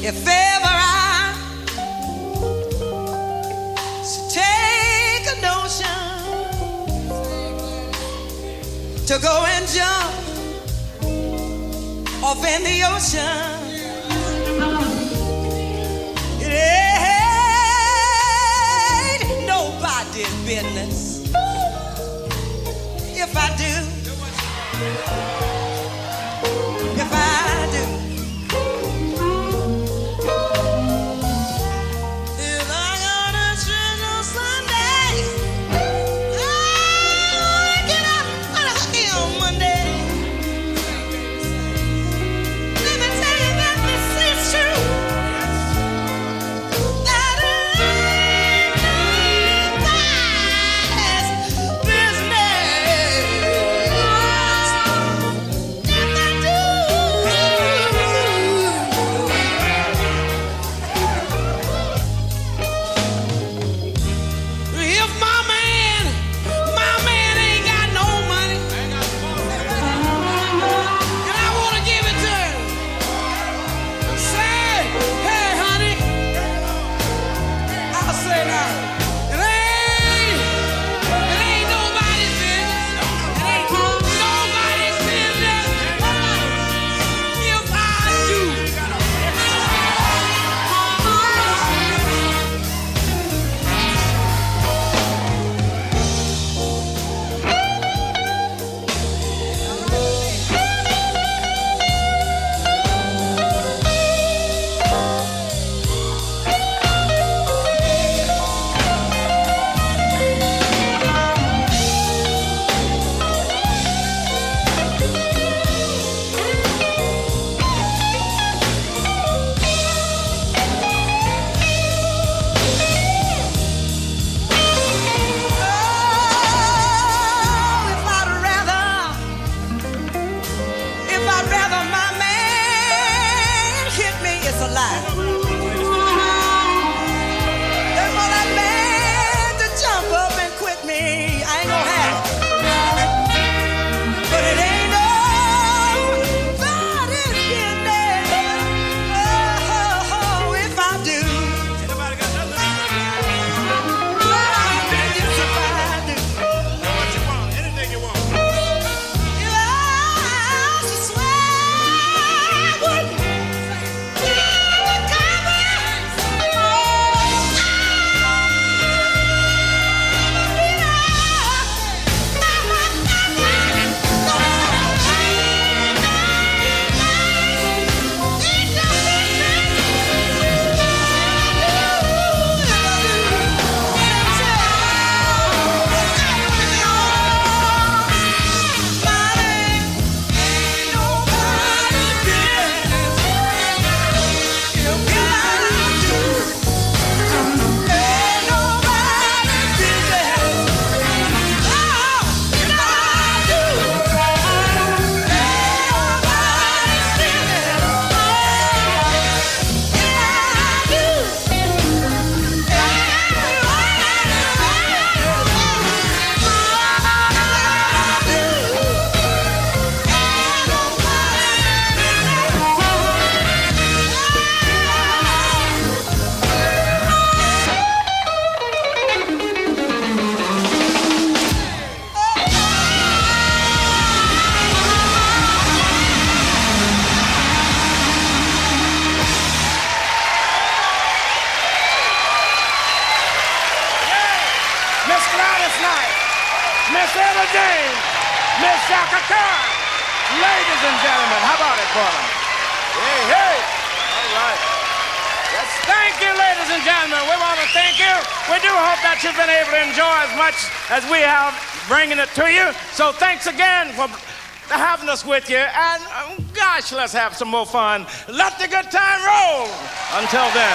If ever I take a notion to go and jump off in the ocean, it ain't nobody's business if I do. If I do. If I got a treasure Sunday, I get up and put a hooky on Monday. Let me tell you that this is true. That ain't nobody's business if I do. If my man ain't got no money, and I want to give it to him, say, hey, honey, I'll say now, it ain't nobody's business. It ain't nobody's business if I do. If I'd rather my man hit me, it's a lie. Than for that man to jump up and quit me, I ain't gonna have it. But it ain't nobody's business. Oh, if I do. Anybody got nothing? Yes, if I do. What you want? Anything you want. Miss Gladys Knight, Miss Etta James, Miss Shaka Khan. Ladies and gentlemen, how about it for them? Hey, hey. All right. Yes, thank you, ladies and gentlemen. We want to thank you. We do hope that you've been able to enjoy as much as we have bringing it to you. So thanks again for having us with you. And gosh, let's have some more fun. Let the good time roll. Until then.